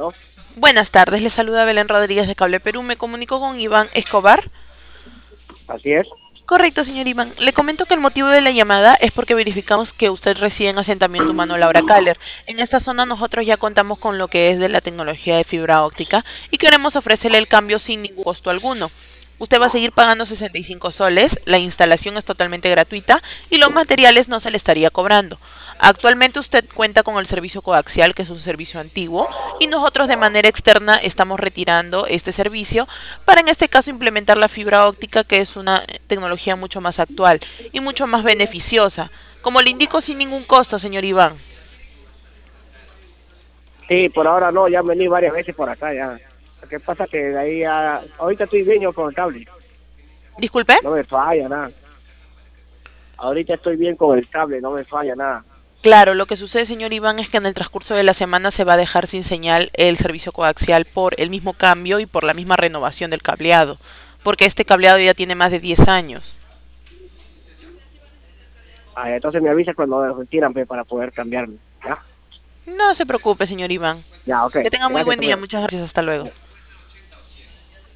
¿no? Buenas tardes, le saluda Belén Rodríguez de Cable Perú. Me comunico con Iván Escobar. Así es. Correcto, señor Iván. Le comento que el motivo de la llamada es porque verificamos que usted reside en asentamiento humano Laura Caller. En esta zona nosotros ya contamos con lo que es de la tecnología de fibra óptica y queremos ofrecerle el cambio sin ningún costo alguno. Usted va a seguir pagando 65 soles, la instalación es totalmente gratuita y los materiales no se le estaría cobrando. Actualmente usted cuenta con el servicio coaxial, que es un servicio antiguo, y nosotros de manera externa estamos retirando este servicio para en este caso implementar la fibra óptica, que es una tecnología mucho más actual y mucho más beneficiosa. Como le indico, sin ningún costo, señor Iván. Sí, por ahora no, ya vení varias veces por acá ya. Lo que pasa que de ahí ahorita estoy bien yo con el cable, Disculpe. no me falla nada. Ahorita estoy bien con el cable, no me falla nada. Claro, lo que sucede, señor Iván, es que en el transcurso de la semana se va a dejar sin señal el servicio coaxial por el mismo cambio y por la misma renovación del cableado, porque este cableado ya tiene más de 10 años. Entonces me avisa cuando me retiran pues, para poder cambiarme. Ya, No se preocupe, señor Iván. ya, ok. Que tenga muy Gracias, buen día. pues. Muchas gracias. Hasta luego.